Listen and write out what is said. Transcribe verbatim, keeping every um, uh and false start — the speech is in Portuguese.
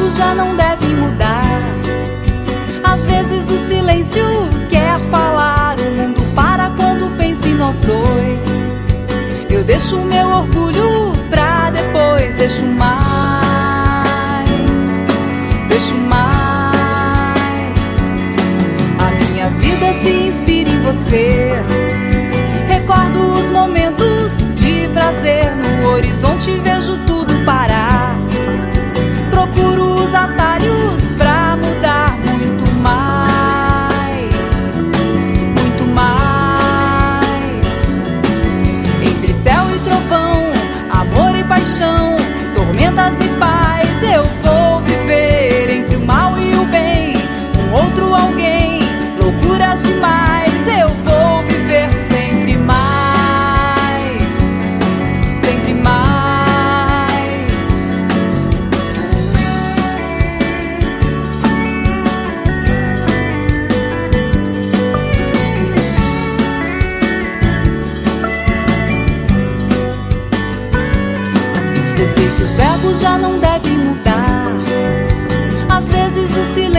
verbos já não devem mudar. Às vezes o silêncio quer falar, o mundo para quando penso em nós dois. Eu deixo o meu orgulho pra depois, deixo mais, deixo mais. A minha vida se inspira em você. Recordo os momentos de prazer, no horizonte vejo tudo parar. Procuro os atalhos pra mudar muito mais, muito mais. Entre céu e trovão, amor e paixão, tormentas e paz, eu vou viver entre o mal e o bem, um outro alguém, loucuras demais. Eu vou viver sempre mais, sempre mais. Eu sei que os verbos já não devem mudar. Às vezes o silêncio